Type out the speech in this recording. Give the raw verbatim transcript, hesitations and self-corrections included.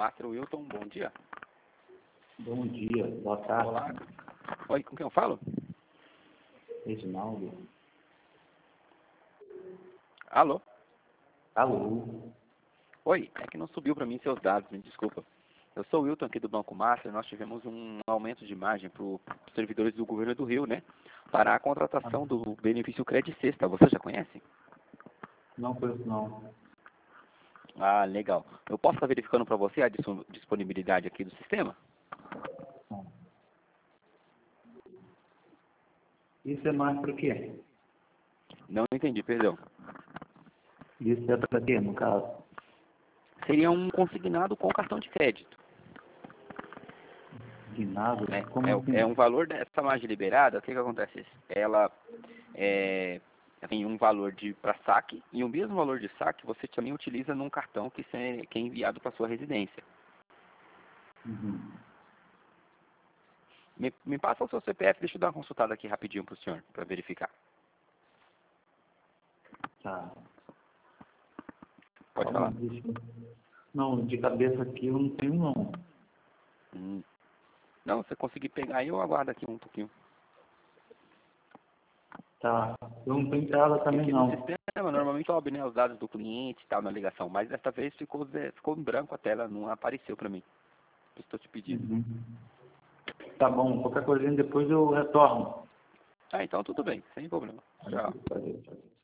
Master Wilton, bom dia. Bom dia, boa tarde. Olá. Oi, com quem eu falo? Reginaldo. Alô? Alô? Oi, é que não subiu para mim seus dados, me desculpa. Eu sou o Wilton aqui do Banco Master, nós tivemos um aumento de margem para os servidores do governo do Rio, né? Para a contratação do benefício Credit Sexta, você já conhece? Não conheço não. Ah, legal. Eu posso estar verificando para você a dis- disponibilidade aqui do sistema? Não. Isso é mais para quê? Não entendi, perdão. Isso é para quê, no caso? Seria um consignado com cartão de crédito. Guinado? Né? Como É, é assim? um valor dessa margem liberada, o que que acontece? Ela é, tem um valor de para saque e o mesmo valor de saque você também utiliza num cartão que, se, que é enviado para sua residência. Uhum. Me, me passa o seu C P F, deixa eu dar uma consultada aqui rapidinho para o senhor, para verificar. Tá. Pode Calma, falar. deixa eu- Não, de cabeça aqui eu não tenho não. Hum. Não, se você conseguir pegar aí, eu aguardo aqui um pouquinho. Tá. Eu não tenho tela também Porque no não. sistema normalmente sobe, né, os dados do cliente e tal na ligação, mas dessa vez ficou, ze- ficou em branco a tela, não apareceu para mim. Estou te pedindo. Uhum. Tá bom, qualquer coisinha depois eu retorno. Ah, então tudo bem, sem problema. Tchau. Valeu, tchau.